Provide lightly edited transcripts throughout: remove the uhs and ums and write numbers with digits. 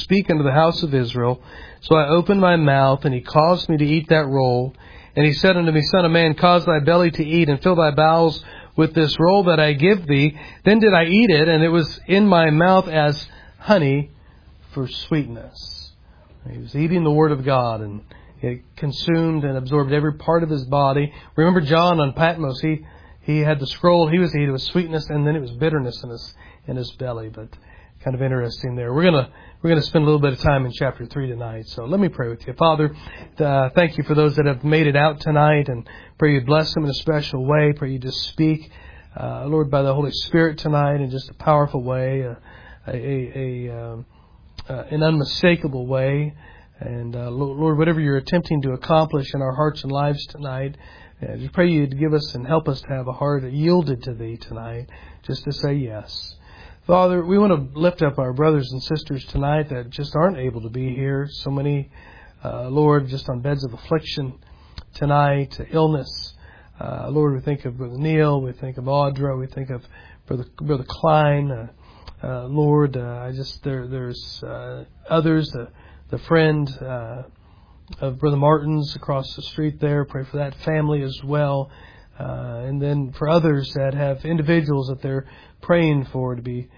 speak unto the house of Israel. So I opened my mouth, and he caused me to eat that roll. And he said unto me, Son of man, cause thy belly to eat, and fill thy bowels with this roll that I give thee. Then did I eat it, and it was in my mouth as honey for sweetness. He was eating the Word of God, and it consumed and absorbed every part of his body. Remember John on Patmos, he had the scroll he was eating. It was sweetness, and then it was bitterness in his belly. But kind of interesting there. We're gonna spend a little bit of time in chapter 3 tonight. So let me pray with you. Father, thank you for those that have made it out tonight, and pray you bless them in a special way. Pray you just speak, Lord, by the Holy Spirit tonight in just a powerful way, an unmistakable way. And Lord, whatever you're attempting to accomplish in our hearts and lives tonight, just pray you'd give us and help us to have a heart yielded to Thee tonight, just to say yes. Father, we want to lift up our brothers and sisters tonight that just aren't able to be here. So many, Lord, just on beds of affliction tonight, illness. Lord, we think of Brother Neil, we think of Audra, we think of Brother Klein. Lord, there's others, the friend of Brother Martin's across the street there. Pray for that family as well. And then for others that have individuals that they're praying for to be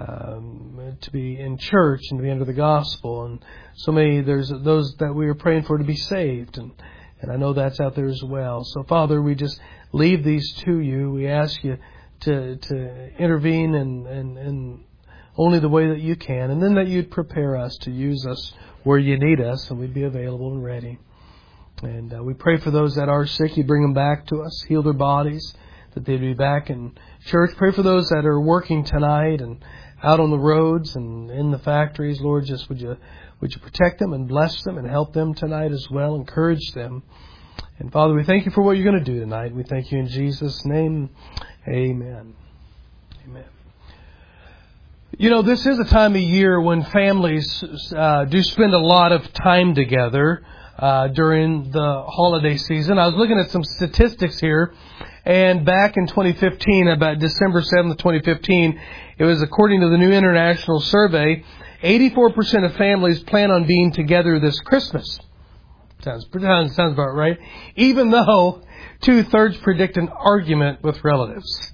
in church and to be under the gospel. And so many, there's those that we are praying for to be saved. And I know that's out there as well. So Father, we just leave these to you. We ask you to intervene in only the way that you can. And then that you'd prepare us to use us where you need us, and we'd be available and ready. And we pray for those that are sick. You bring them back to us, heal their bodies, that they'd be back in church. Pray for those that are working tonight and out on the roads and in the factories. Lord, just would you protect them and bless them and help them tonight as well, encourage them. And Father, we thank you for what you're going to do tonight. We thank you in Jesus' name. Amen. Amen. You know, this is a time of year when families do spend a lot of time together during the holiday season. I was looking at some statistics here, and back in 2015, about December 7th, 2015, it was according to the New International Survey, 84% of families plan on being together this Christmas. Sounds about right. Even though 2/3 predict an argument with relatives.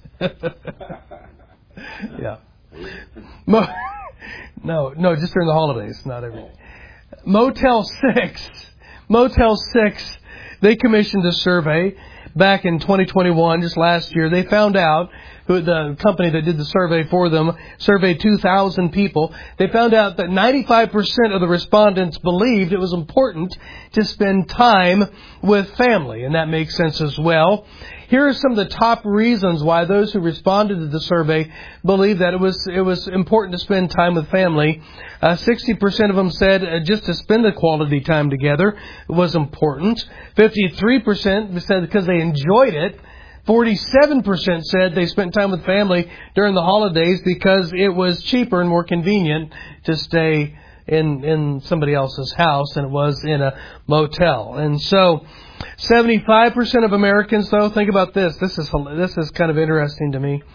Yeah. No, just during the holidays, not every day. Motel 6, they commissioned a survey back in 2021, just last year. They found out, the company that did the survey for them surveyed 2,000 people. They found out that 95% of the respondents believed it was important to spend time with family, and that makes sense as well. Here are some of the top reasons why those who responded to the survey believe that it was important to spend time with family. 60% of them said just to spend the quality time together was important. 53% said because they enjoyed it. 47% said they spent time with family during the holidays because it was cheaper and more convenient to stay in somebody else's house than it was in a motel. And so 75% of Americans, though, think about this. This is kind of interesting to me.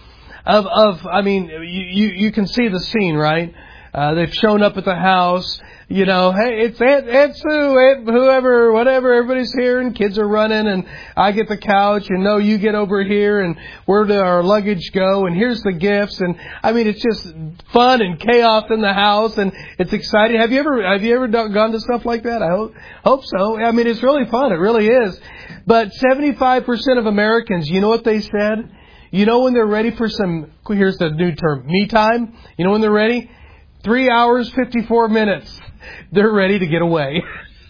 You can see the scene, right? They've shown up at the house. You know, hey, it's Aunt Sue, Aunt whoever, whatever. Everybody's here, and kids are running, and I get the couch, and no, you get over here, and where do our luggage go? And here's the gifts, and it's just fun and chaos in the house, and it's exciting. Have you ever gone to stuff like that? I hope so. It's really fun. It really is. But 75% of Americans, you know what they said? You know when they're ready for here's the new term, me time. You know when they're ready? 3 hours, 54 minutes. They're ready to get away.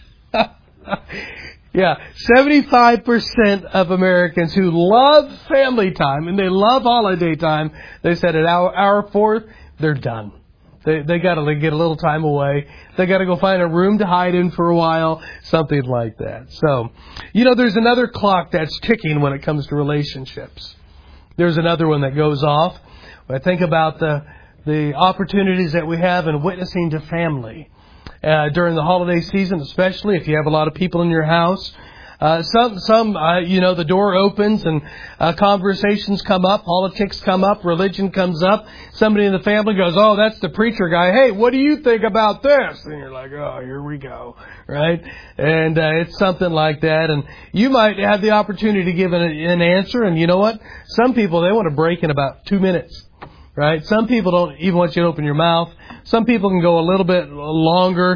Yeah, 75% of Americans who love family time and they love holiday time, they said at hour 4, they're done. They got to get a little time away. They got to go find a room to hide in for a while, something like that. So, there's another clock that's ticking when it comes to relationships. There's another one that goes off. When I think about the opportunities that we have in witnessing to family during the holiday season, especially if you have a lot of people in your house. The door opens and conversations come up, politics come up, religion comes up. Somebody in the family goes, "Oh, that's the preacher guy. Hey, what do you think about this?" And you're like, "Oh, here we go," right? And it's something like that. And you might have the opportunity to give an answer. And you know what? Some people, they want to break in about 2 minutes. Right? Some people don't even want you to open your mouth. Some people can go a little bit longer.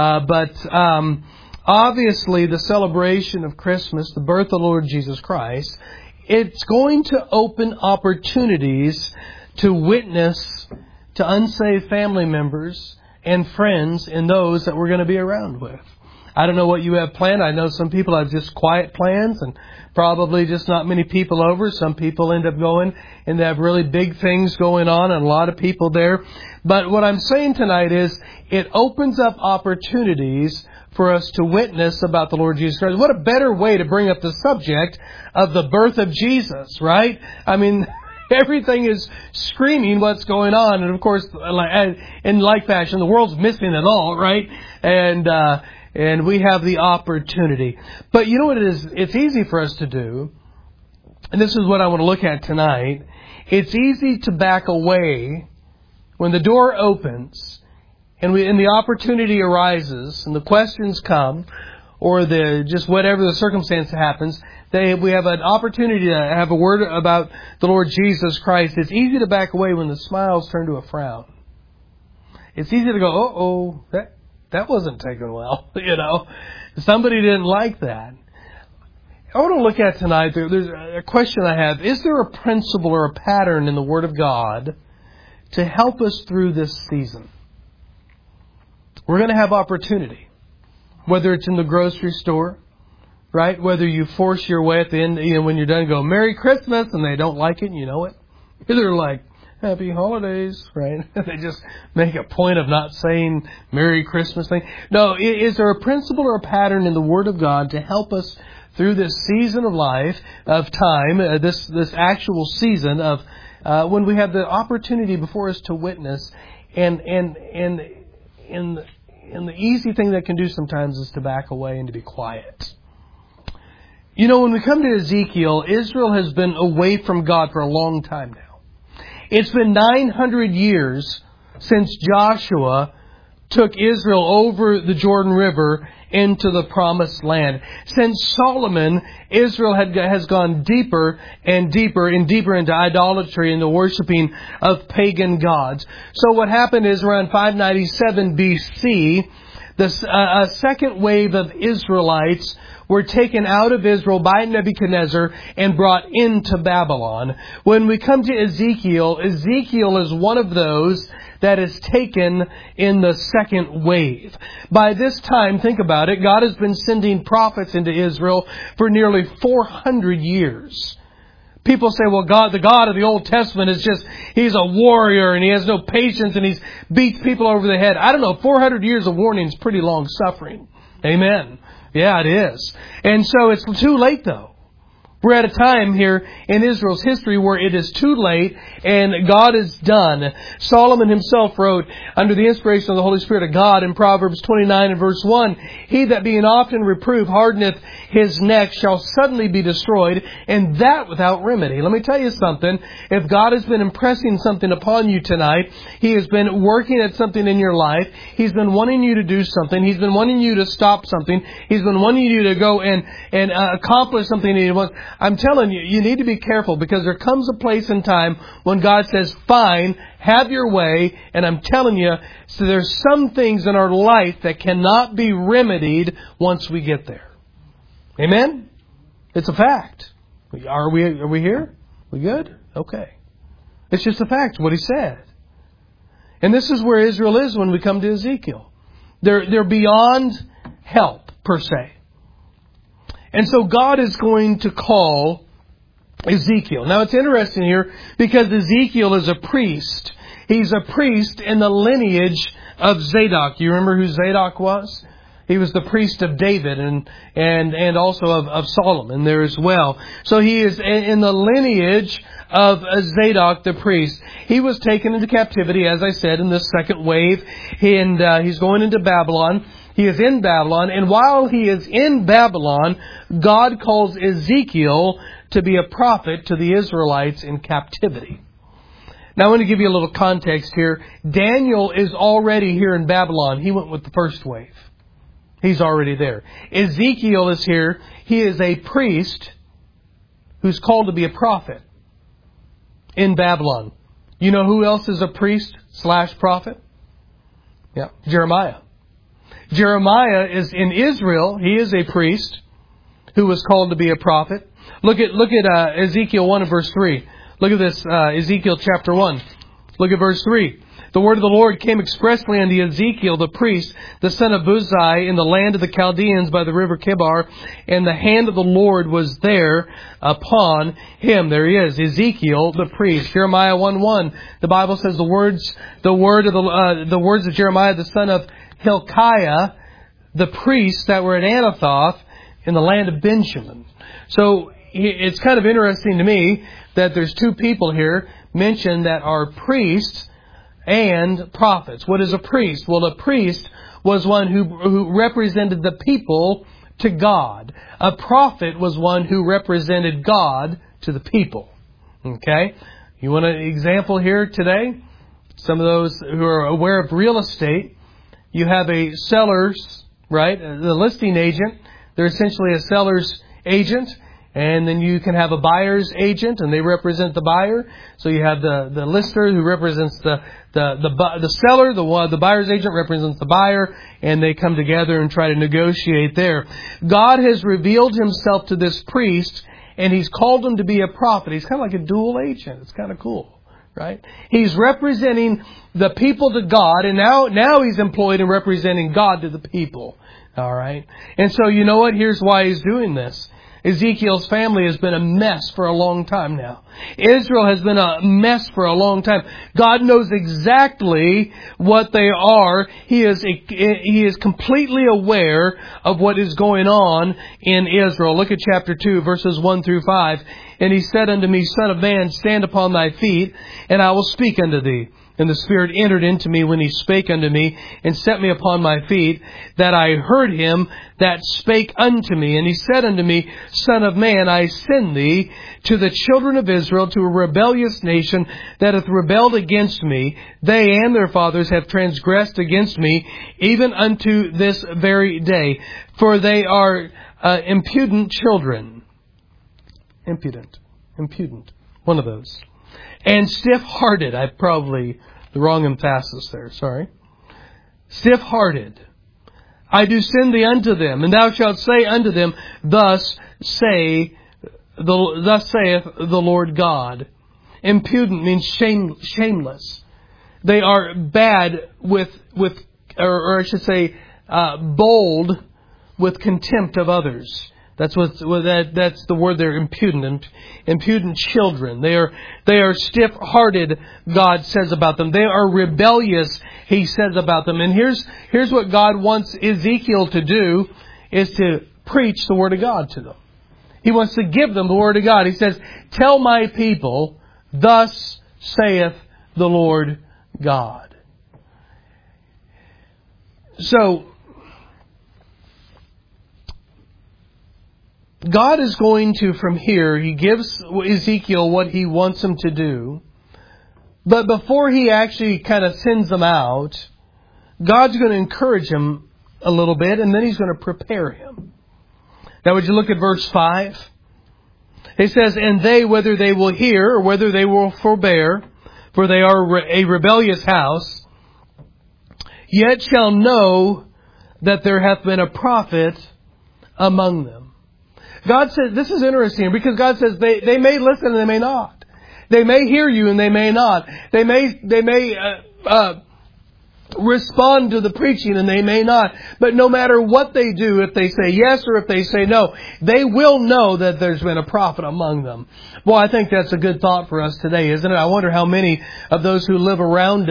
Obviously, the celebration of Christmas, the birth of the Lord Jesus Christ, it's going to open opportunities to witness to unsaved family members and friends and those that we're going to be around with. I don't know what you have planned. I know some people have just quiet plans and probably just not many people over. Some people end up going and they have really big things going on and a lot of people there. But what I'm saying tonight is it opens up opportunities for us to witness about the Lord Jesus Christ. What a better way to bring up the subject of the birth of Jesus, right? I mean, everything is screaming what's going on. And of course, in like fashion, the world's missing it all, right? And we have the opportunity. But you know what it is? It's easy for us to do. And this is what I want to look at tonight. It's easy to back away when the door opens and the opportunity arises and the questions come, or just whatever the circumstance happens. We have an opportunity to have a word about the Lord Jesus Christ. It's easy to back away when the smiles turn to a frown. It's easy to go, that wasn't taken well, Somebody didn't like that. I want to look at tonight, there's a question I have. Is there a principle or a pattern in the Word of God to help us through this season? We're going to have opportunity. Whether it's in the grocery store, right? Whether you force your way at the end, when you're done, go, "Merry Christmas," and they don't like it, and you know it. They're like, "Happy holidays," right? They just make a point of not saying Merry Christmas thing. No, is there a principle or a pattern in the Word of God to help us through this season of life, of time, this actual season of when we have the opportunity before us to witness, and the easy thing that can do sometimes is to back away and to be quiet. When we come to Ezekiel, Israel has been away from God for a long time now. It's been 900 years since Joshua took Israel over the Jordan River into the Promised Land. Since Solomon, Israel has gone deeper and deeper and deeper into idolatry and the worshiping of pagan gods. So what happened is around 597 BC, a second wave of Israelites were taken out of Israel by Nebuchadnezzar and brought into Babylon. When we come to Ezekiel, Ezekiel is one of those that is taken in the second wave. By this time, think about it, God has been sending prophets into Israel for nearly 400 years. People say, well, the God of the Old Testament He's a warrior and He has no patience and He beats people over the head. I don't know, 400 years of warning is pretty long suffering. Amen. Yeah, it is. And so it's too late though. We're at a time here in Israel's history where it is too late and God is done. Solomon himself wrote under the inspiration of the Holy Spirit of God in Proverbs 29 and verse 1, "He that being often reproved hardeneth his neck shall suddenly be destroyed, and that without remedy." Let me tell you something. If God has been impressing something upon you tonight, He has been working at something in your life. He's been wanting you to do something. He's been wanting you to stop something. He's been wanting you to go and accomplish something that He wants. I'm telling you, you need to be careful because there comes a place in time when God says, "Fine, have your way." And I'm telling you, so there's some things in our life that cannot be remedied once we get there. Amen? It's a fact. Are we here? We good? Okay. It's just a fact, what He said. And this is where Israel is when we come to Ezekiel. They're beyond help, per se. And so God is going to call Ezekiel. Now it's interesting here because Ezekiel is a priest. He's a priest in the lineage of Zadok. You remember who Zadok was? He was the priest of David and also of Solomon there as well. So he is in the lineage of Zadok the priest. He was taken into captivity, as I said, in this second wave. And he's going into Babylon. He is in Babylon. And while he is in Babylon, God calls Ezekiel to be a prophet to the Israelites in captivity. Now I want to give you a little context here. Daniel is already here in Babylon. He went with the first wave. He's already there. Ezekiel is here. He is a priest who's called to be a prophet in Babylon. You know who else is a priest / prophet? Yeah, Jeremiah. Jeremiah is in Israel. He is a priest who was called to be a prophet. Look at Ezekiel 1 and verse 3. Look at this, Ezekiel chapter 1. Look at verse 3. The word of the Lord came expressly unto Ezekiel the priest, the son of Buzi, in the land of the Chaldeans by the river Kibar, and the hand of the Lord was there upon him. There he is, Ezekiel the priest. Jeremiah 1:1. The Bible says the words of Jeremiah the son of Hilkiah, the priests that were at Anathoth in the land of Benjamin. So it's kind of interesting to me that there's two people here mentioned that are priests and prophets. What is a priest? Well, a priest was one who represented the people to God. A prophet was one who represented God to the people. Okay? You want an example here today? Some of those who are aware of real estate, you have a seller's, right? The listing agent. They're essentially a seller's agent. And then you can have a buyer's agent, and they represent the buyer. So you have the lister who represents the seller. The buyer's agent represents the buyer, and they come together and try to negotiate there. God has revealed Himself to this priest, and He's called him to be a prophet. He's kind of like a dual agent. It's kind of cool, right? He's representing the people to God, and now He's employed in representing God to the people. All right, and so you know what? Here's why He's doing this. Ezekiel's family has been a mess for a long time now. Israel has been a mess for a long time. God knows exactly what they are. He is completely aware of what is going on in Israel. Look at chapter 2, verses 1 through 5. And He said unto me, Son of man, stand upon thy feet, and I will speak unto thee. And the Spirit entered into me when He spake unto me, and set me upon my feet, that I heard Him that spake unto me. And He said unto me, Son of man, I send thee to the children of Israel, to a rebellious nation that hath rebelled against me. They and their fathers have transgressed against me, even unto this very day. For they are impudent children. Impudent. One of those. And stiff-hearted. I probably the wrong emphasis there. Sorry. Stiff-hearted. I do send thee unto them, and thou shalt say unto them, Thus saith the Lord God. Impudent means shameless. They are bad or I should say, bold with contempt of others. That's the word there, impudent. Impudent children. They are stiff-hearted, God says about them. They are rebellious, He says about them. And here's what God wants Ezekiel to do, is to preach the Word of God to them. He wants to give them the Word of God. He says, Tell my people, thus saith the Lord God. So, God is going to, from here, He gives Ezekiel what He wants him to do. But before He actually kind of sends them out, God's going to encourage him a little bit, and then He's going to prepare him. Now, would you look at verse 5? It says, And they, whether they will hear or whether they will forbear, for they are a rebellious house, yet shall know that there hath been a prophet among them. God says, this is interesting, because God says they may listen and they may not. They may hear you and they may not. They may respond to the preaching and they may not. But no matter what they do, if they say yes or if they say no, they will know that there's been a prophet among them. Well, I think that's a good thought for us today, isn't it? I wonder how many of those who live around us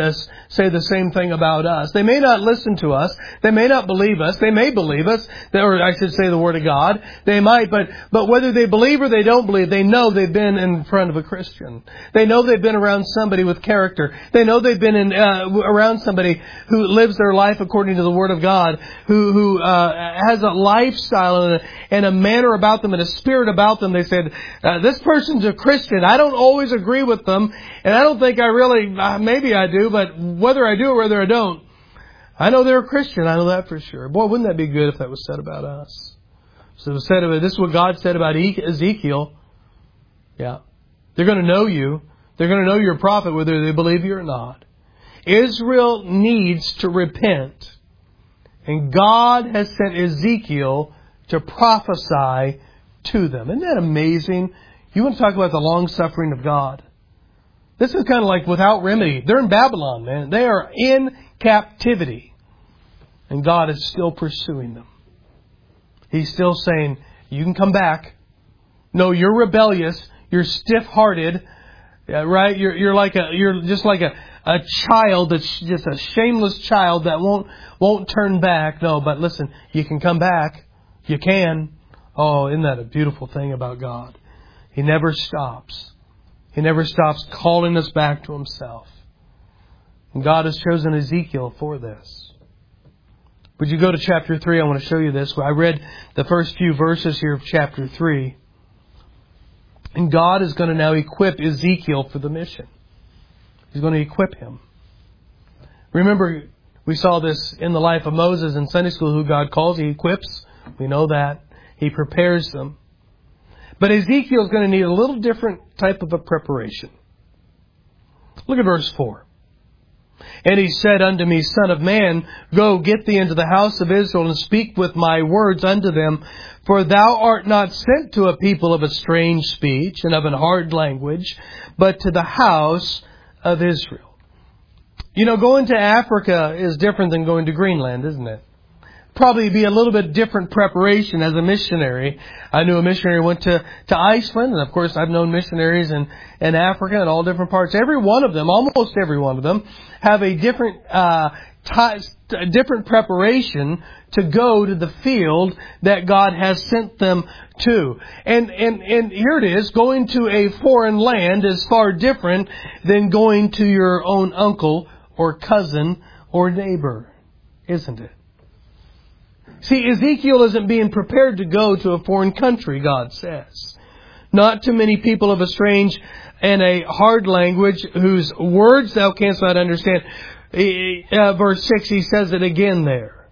say the same thing about us. They may not listen to us. They may not believe us. They may believe us, or I should say the Word of God. They might, but whether they believe or they don't believe, they know they've been in front of a Christian. They know they've been around somebody with character. They know they've been around somebody who lives their life according to the Word of God, who has a lifestyle and a manner about them and a spirit about them. They said, this person's a Christian. I don't always agree with them, and I don't think I really, maybe I do, but whether I do or whether I don't, I know they're a Christian. I know that for sure. Boy, wouldn't that be good if that was said about us? So it was said about, this is what God said about Ezekiel. Yeah. They're going to know you. They're going to know you're a prophet whether they believe you or not. Israel needs to repent. And God has sent Ezekiel to prophesy to them. Isn't that amazing? You want to talk about the long suffering of God? This is kind of like without remedy. They're in Babylon, man. They are in captivity. And God is still pursuing them. He's still saying, you can come back. No, you're rebellious. You're stiff-hearted. Right? You're just like a child that's just a shameless child that won't turn back. No, but listen, you can come back. You can. Oh, isn't that a beautiful thing about God? He never stops. He never stops calling us back to Himself. And God has chosen Ezekiel for this. Would you go to chapter 3? I want to show you this. I read the first few verses here of chapter 3. And God is going to now equip Ezekiel for the mission. He's going to equip him. Remember, we saw this in the life of Moses in Sunday school, who God calls. He equips. We know that. He prepares them. But Ezekiel is going to need a little different type of a preparation. Look at verse 4. And he said unto me, Son of man, go, get thee into the house of Israel, and speak with my words unto them. For thou art not sent to a people of a strange speech and of an hard language, but to the house of Israel. You know, going to Africa is different than going to Greenland, isn't it? Probably be a little bit different preparation as a missionary. I knew a missionary went to Iceland, and of course I've known missionaries in Africa and all different parts. Every one of them, almost every one of them, have a different different preparation to go to the field that God has sent them to. And here it is, going to a foreign land is far different than going to your own uncle or cousin or neighbor, isn't it? See, Ezekiel isn't being prepared to go to a foreign country, God says. Not to many people of a strange and a hard language whose words thou canst not understand. Verse 6, he says it again there.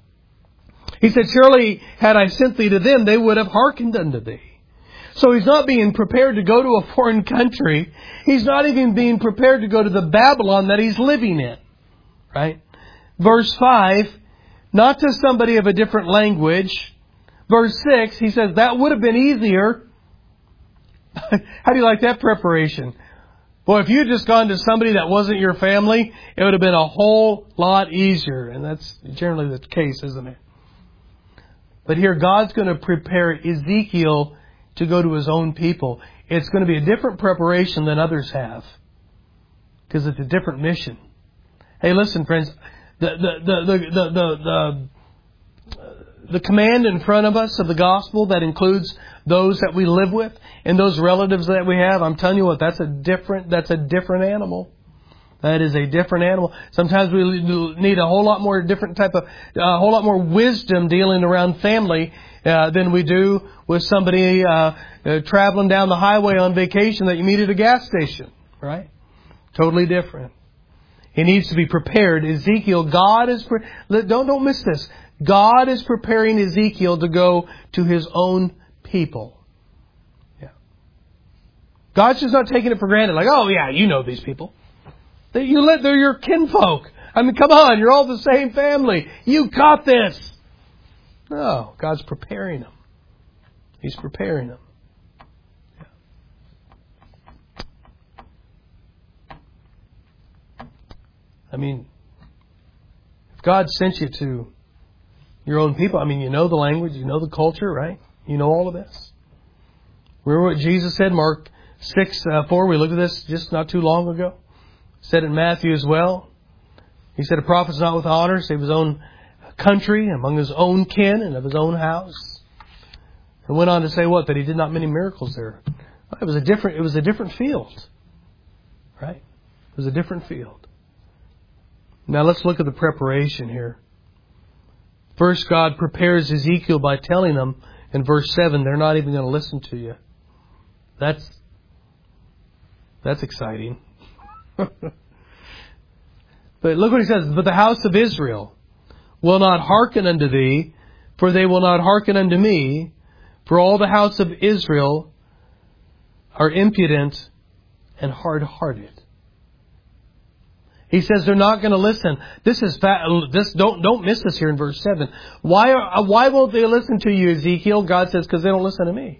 He said, surely had I sent thee to them, they would have hearkened unto thee. So he's not being prepared to go to a foreign country. He's not even being prepared to go to the Babylon that he's living in. Right? Verse 5, not to somebody of a different language. Verse 6, he says, that would have been easier. How do you like that preparation? Boy, if you had just gone to somebody that wasn't your family, it would have been a whole lot easier. And that's generally the case, isn't it? But here, God's going to prepare Ezekiel to go to his own people. It's going to be a different preparation than others have, because it's a different mission. Hey, listen, friends. The command in front of us of the gospel that includes those that we live with and those relatives that we have, I'm telling you what, that's a different animal. That is a different animal. Sometimes we need a whole lot more wisdom dealing around family than we do with somebody traveling down the highway on vacation that you meet at a gas station. Right? Totally different. He needs to be prepared. Ezekiel, don't miss this. God is preparing Ezekiel to go to his own people. Yeah. God's just not taking it for granted. Like, oh yeah, you know these people. They're your kinfolk. I mean, come on, you're all the same family. You got this. No, God's preparing them. He's preparing them. I mean, if God sent you to your own people, I mean, you know the language, you know the culture, right? You know all of this. Remember what Jesus said, Mark 6:4. We looked at this just not too long ago. Said in Matthew as well. He said, a prophet's not with honor, save his own country, among his own kin, and of his own house. And went on to say what? That he did not many miracles there. It was a different field. Right? It was a different field. Now let's look at the preparation here. First, God prepares Ezekiel by telling him in verse 7, they're not even going to listen to you. That's exciting. But look what he says. But the house of Israel will not hearken unto thee, for they will not hearken unto me. For all the house of Israel are impudent and hard-hearted. He says they're not going to listen. Don't miss this here in verse 7. Why won't they listen to you, Ezekiel? God says, because they don't listen to me.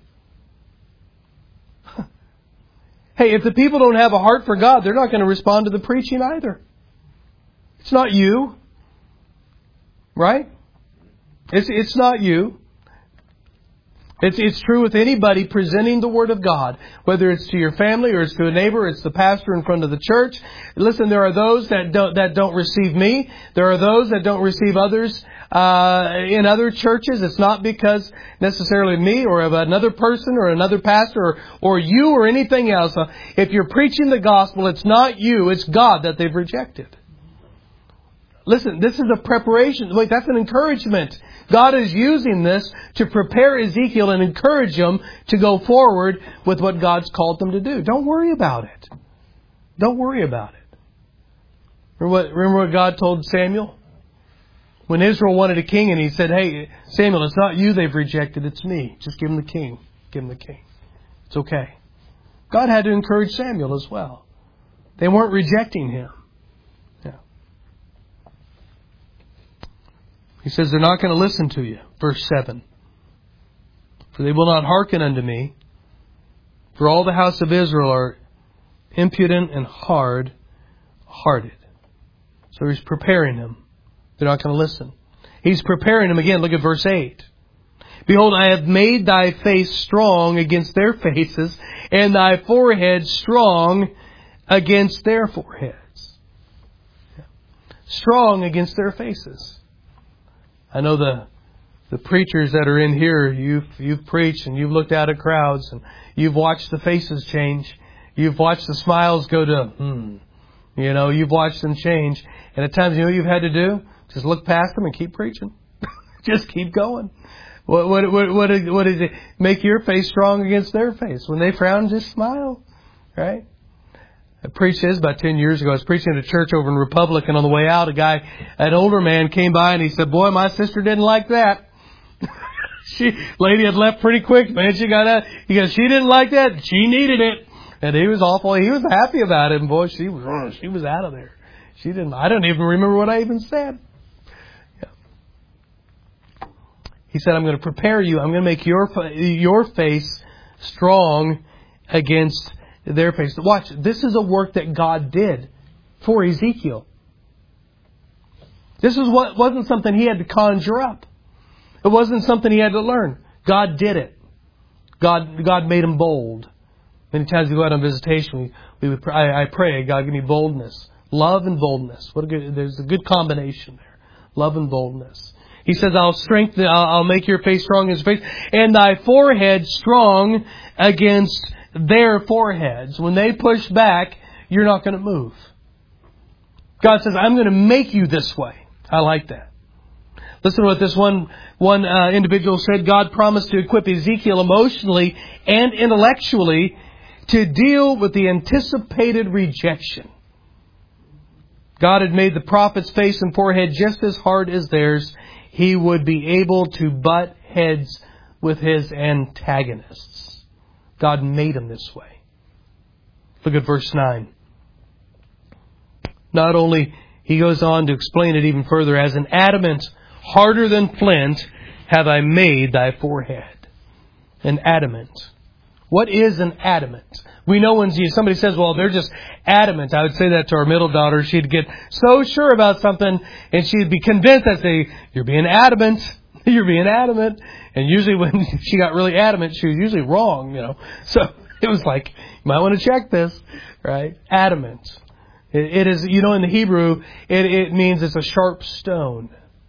Hey, if the people don't have a heart for God, they're not going to respond to the preaching either. It's not you. Right? It's not you. It's true with anybody presenting the Word of God, whether it's to your family or it's to a neighbor, it's the pastor in front of the church. Listen, there are those that don't receive me. There are those that don't receive others in other churches. It's not because necessarily me or of another person or another pastor or you or anything else. If you're preaching the gospel, it's not you, it's God that they've rejected. Listen, this is a preparation. Wait, that's an encouragement. God is using this to prepare Ezekiel and encourage him to go forward with what God's called them to do. Don't worry about it. Don't worry about it. Remember what God told Samuel? When Israel wanted a king and he said, hey, Samuel, it's not you they've rejected, it's me. Just give them the king. Give them the king. It's okay. God had to encourage Samuel as well. They weren't rejecting him. He says they're not going to listen to you. Verse 7. For they will not hearken unto me. For all the house of Israel are impudent and hard-hearted. So he's preparing them. They're not going to listen. He's preparing them again. Look at verse 8. Behold, I have made thy face strong against their faces, and thy forehead strong against their foreheads. Strong against their faces. I know the preachers that are in here, you've preached and you've looked out at crowds and you've watched the faces change. You've watched the smiles go to, you've watched them change. And at times, what you've had to do? Just look past them and keep preaching. Just keep going. What is it? Make your face strong against their face. When they frown, just smile. Right? I preached this about 10 years ago. I was preaching at a church over in Republic, and on the way out, an older man came by and he said, boy, my sister didn't like that. Lady had left pretty quick, man. She got out. He goes, she didn't like that. She needed it. And he was awful. He was happy about it. And boy, she was out of there. I don't even remember what I even said. Yeah. He said, I'm going to prepare you. I'm going to make your face strong against their face. Watch, this is a work that God did for Ezekiel. This wasn't something he had to conjure up. It wasn't something he had to learn. God did it. God made him bold. Many times we go out on visitation, I pray, God, give me boldness. Love and boldness. There's a good combination there. Love and boldness. He says, I'll make your face strong against face, and thy forehead strong against their foreheads. When they push back, you're not going to move. God says, I'm going to make you this way. I like that. Listen to what this one individual said. God promised to equip Ezekiel emotionally and intellectually to deal with the anticipated rejection. God had made the prophet's face and forehead just as hard as theirs. He would be able to butt heads with his antagonists. God made him this way. Look at verse 9. Not only, he goes on to explain it even further, as an adamant harder than flint have I made thy forehead. An adamant. What is an adamant? We know when somebody says, well, they're just adamant. I would say that to our middle daughter. She'd get so sure about something and she'd be convinced. I'd say, you're being adamant. You're being adamant. And usually when she got really adamant, she was usually wrong, So it was like, you might want to check this, right? Adamant. It is, in the Hebrew, it means it's a sharp stone.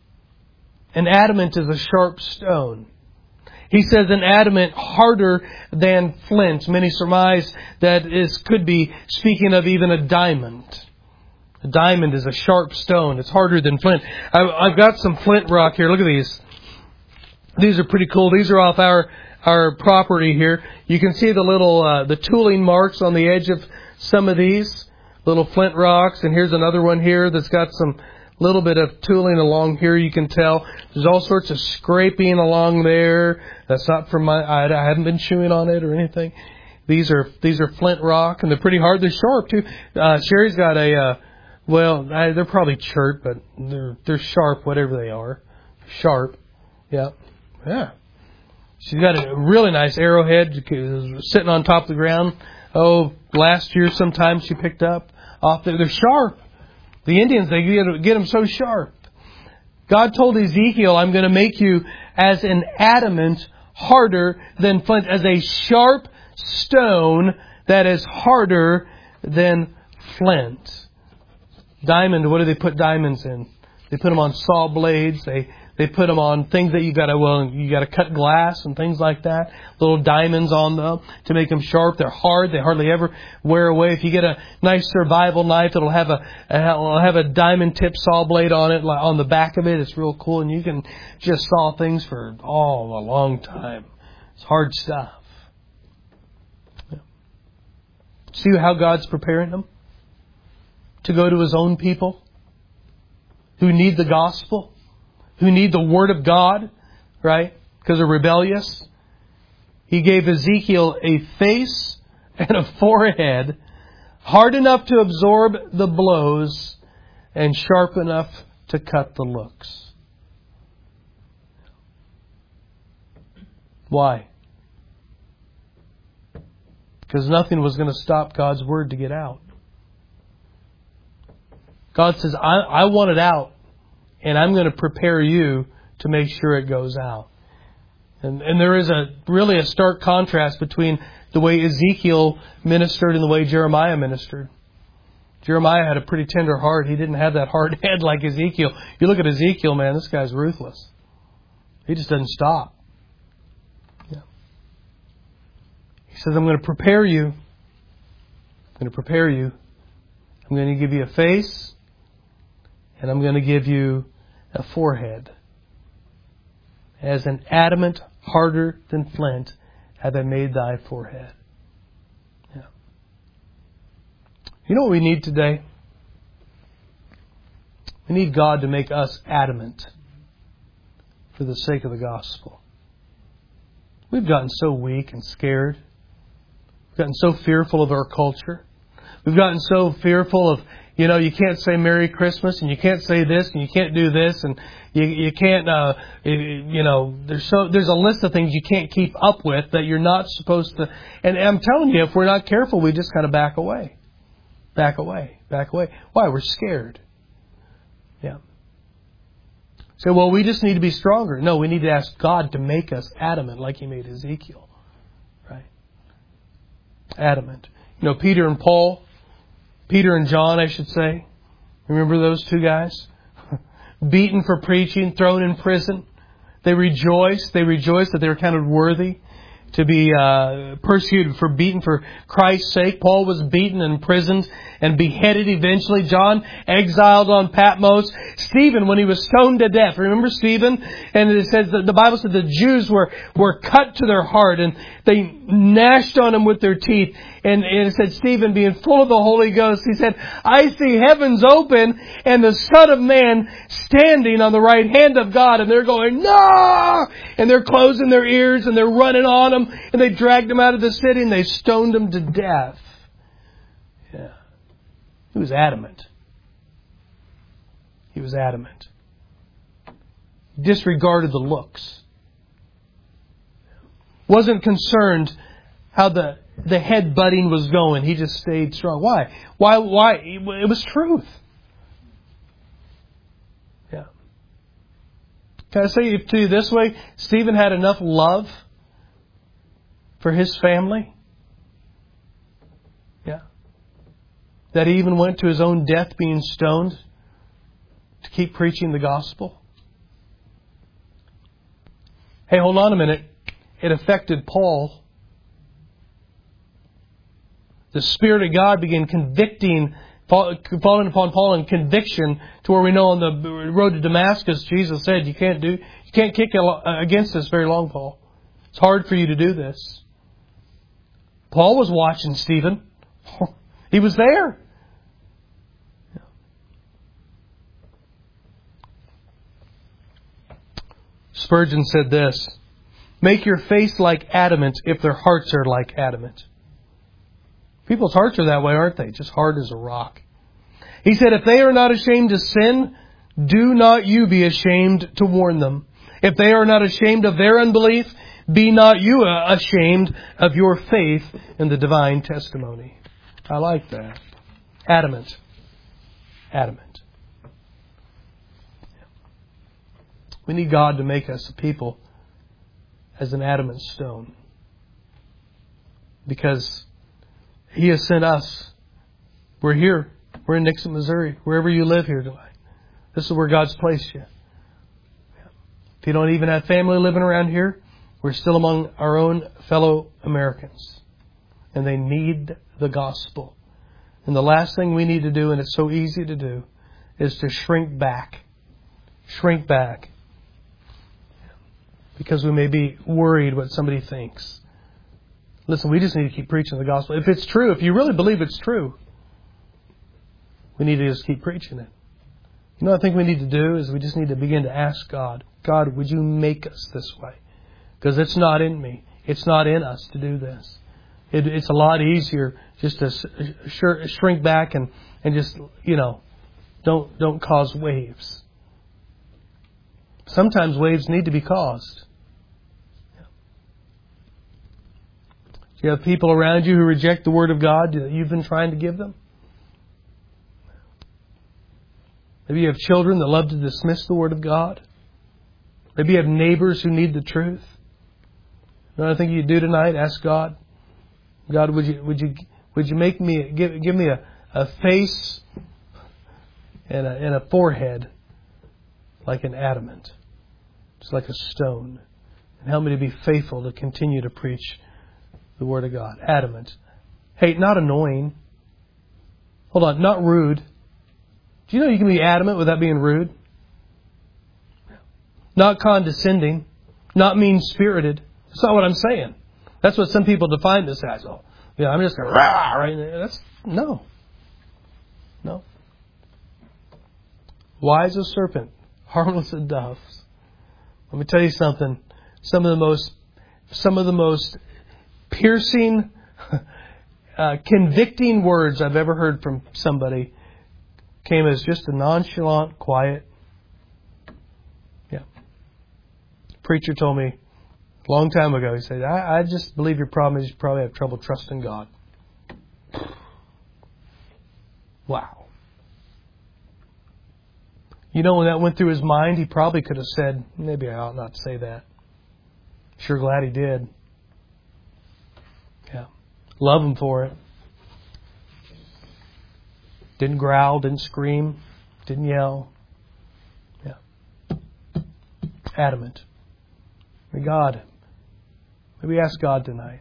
An adamant is a sharp stone. He says an adamant harder than flint. Many surmise that could be speaking of even a diamond. A diamond is a sharp stone. It's harder than flint. I've got some flint rock here. Look at these. These are pretty cool. These are off our property here. You can see the little the tooling marks on the edge of some of these little flint rocks. And here's another one here that's got some little bit of tooling along here. You can tell there's all sorts of scraping along there. That's not from I haven't been chewing on it or anything. These are flint rock, and they're pretty hard. They're sharp too. Sherry's got they're probably chert, but they're sharp, whatever they are. Sharp. Yeah. She's got a really nice arrowhead sitting on top of the ground. Last year sometime she picked up off there. They're sharp. The Indians, they get them so sharp. God told Ezekiel, I'm going to make you as an adamant, harder than flint, as a sharp stone that is harder than flint. Diamond, what do they put diamonds in? They put them on saw blades. They put them on things that you got to cut glass and things like that. Little diamonds on them to make them sharp. They're hard. They hardly ever wear away. If you get a nice survival knife, it'll have a diamond tip saw blade on it, on the back of it. It's real cool, and you can just saw things for a long time. It's hard stuff. Yeah. See how God's preparing them to go to His own people who need the gospel, who need the Word of God, right? Because they're rebellious. He gave Ezekiel a face and a forehead hard enough to absorb the blows and sharp enough to cut the looks. Why? Because nothing was going to stop God's Word to get out. God says, I want it out, and I'm going to prepare you to make sure it goes out. And there is really a stark contrast between the way Ezekiel ministered and the way Jeremiah ministered. Jeremiah had a pretty tender heart. He didn't have that hard head like Ezekiel. You look at Ezekiel, man, this guy's ruthless. He just doesn't stop. Yeah. He says, I'm going to prepare you. I'm going to prepare you. I'm going to give you a face, and I'm going to give you a forehead. As an adamant, harder than flint, have I made thy forehead. Yeah. You know what we need today? We need God to make us adamant for the sake of the gospel. We've gotten so weak and scared. We've gotten so fearful of our culture. We've gotten so fearful of, you can't say Merry Christmas, and you can't say this, and you can't do this, and you can't, there's a list of things you can't keep up with that you're not supposed to. And I'm telling you, if we're not careful, we just kind of back away. Back away. Back away. Why? We're scared. Yeah. So, well, we just need to be stronger. No, we need to ask God to make us adamant like He made Ezekiel. Right? Adamant. Peter and John, I should say. Remember those two guys? Beaten for preaching, thrown in prison. They rejoiced. They rejoiced that they were counted worthy to be persecuted, beaten for Christ's sake. Paul was beaten and imprisoned and beheaded eventually. John exiled on Patmos. Stephen, when he was stoned to death. Remember Stephen? And it says that the Bible said the Jews were cut to their heart, and they gnashed on him with their teeth. And it said Stephen, being full of the Holy Ghost, he said, I see heavens open and the Son of Man standing on the right hand of God. And they're going, no! And they're closing their ears and they're running on him. And they dragged him out of the city and they stoned him to death. Yeah. He was adamant. He was adamant. Disregarded the looks. Wasn't concerned how the headbutting was going. He just stayed strong. Why? Why? It was truth. Yeah. Can I say to you this way? Stephen had enough love for his family. Yeah. that He even went to His own death being stoned to keep preaching the gospel? Hey, hold on a minute. It affected Paul. The Spirit of God began falling upon Paul in conviction to where we know on the road to Damascus, Jesus said, you can't kick against this very long, Paul. It's hard for you to do this. Paul was watching Stephen. He was there. Spurgeon said this, make your face like adamant if their hearts are like adamant. People's hearts are that way, aren't they? Just hard as a rock. He said, if they are not ashamed to sin, do not you be ashamed to warn them. If they are not ashamed of their unbelief, be not you ashamed of your faith in the divine testimony. I like that. Adamant. Adamant. We need God to make us a people as an adamant stone. Because He has sent us. We're here. We're in Nixon, Missouri. Wherever you live here tonight. This is where God's placed you. If you don't even have family living around here, we're still among our own fellow Americans. And they need the gospel. And the last thing we need to do, and it's so easy to do, is to shrink back. Shrink back. Because we may be worried what somebody thinks. Listen, we just need to keep preaching the gospel. If it's true, if you really believe it's true, we need to just keep preaching it. You know what I think we need to do is we just need to begin to ask God, God, would you make us this way? Because it's not in me. It's not in us to do this. It's a lot easier just to shrink back and just, don't cause waves. Sometimes waves need to be caused. You have people around you who reject the Word of God that you've been trying to give them. Maybe you have children that love to dismiss the Word of God. Maybe you have neighbors who need the truth. Another thing you do tonight, ask God, God, would you make me give me a face and a forehead like an adamant, just like a stone, and help me to be faithful to continue to preach the Word of God. Adamant. Hey, not annoying. Hold on, not rude. Do you know you can be adamant without being rude? Not condescending. Not mean-spirited. That's not what I'm saying. That's what some people define this as. Oh, I'm just going to rah, right? No. Wise as serpent, harmless as doves. Let me tell you something. Some of the most piercing, convicting words I've ever heard from somebody came as just a nonchalant, quiet. Preacher told me a long time ago, he said, I just believe your problem is you probably have trouble trusting God. Wow. You know, when that went through his mind, he probably could have said, maybe I ought not say that. Sure glad he did. Yeah. Love him for it. Didn't growl, didn't scream, didn't yell. Yeah. Adamant. Maybe ask God tonight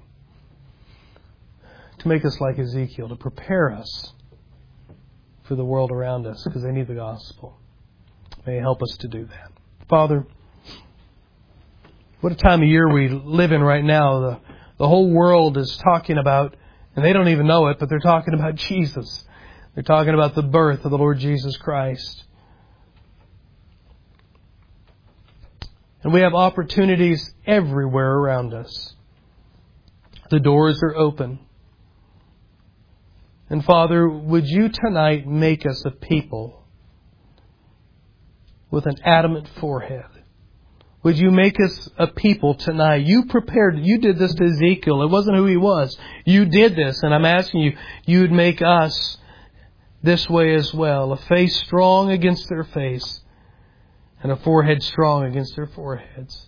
to make us like Ezekiel, to prepare us for the world around us because they need the gospel. May He help us to do that. Father, what a time of year we live in right now. The whole world is talking about, and they don't even know it, but they're talking about Jesus. They're talking about the birth of the Lord Jesus Christ. And we have opportunities everywhere around us. The doors are open. And Father, would you tonight make us a people with an adamant forehead? Would you make us a people tonight? You did this to Ezekiel. It wasn't who he was. You did this, and I'm asking you'd make us this way as well. A face strong against their face, and a forehead strong against their foreheads.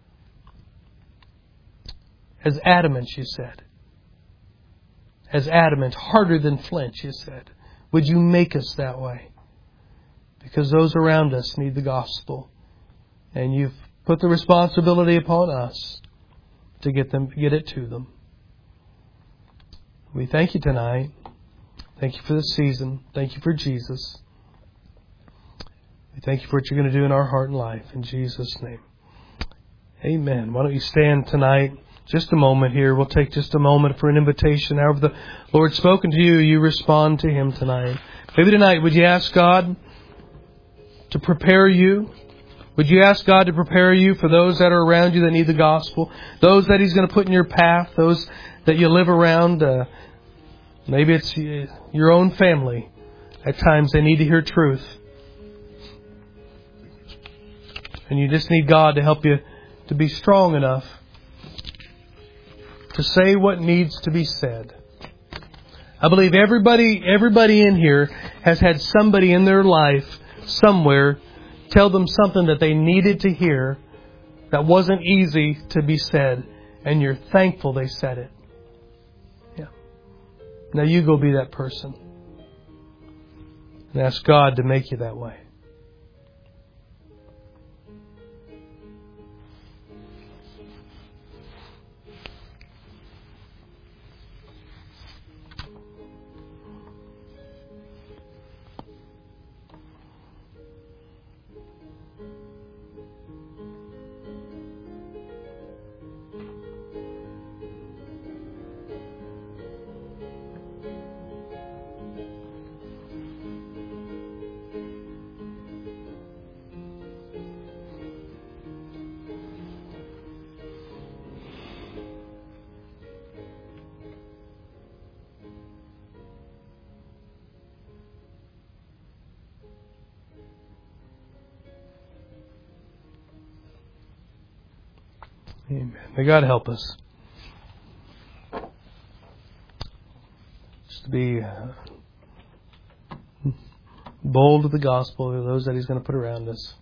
As adamant, you said. As adamant, harder than flint, you said. Would you make us that way? Because those around us need the gospel. And you've put the responsibility upon us to get it to them. We thank you tonight. Thank you for this season. Thank you for Jesus. We thank you for what you're going to do in our heart and life. In Jesus' name. Amen. Why don't you stand tonight? Just a moment here. We'll take just a moment for an invitation. However the Lord's spoken to you, you respond to Him tonight. Maybe tonight, would you ask God to prepare you? Would you ask God to prepare you for those that are around you that need the gospel? Those that He's going to put in your path? Those that you live around? Maybe it's your own family. At times they need to hear truth. And you just need God to help you to be strong enough to say what needs to be said. I believe everybody in here has had somebody in their life somewhere tell them something that they needed to hear that wasn't easy to be said, and you're thankful they said it. Yeah. Now you go be that person and ask God to make you that way. Amen. May God help us just to be bold with the gospel of those that He's going to put around us.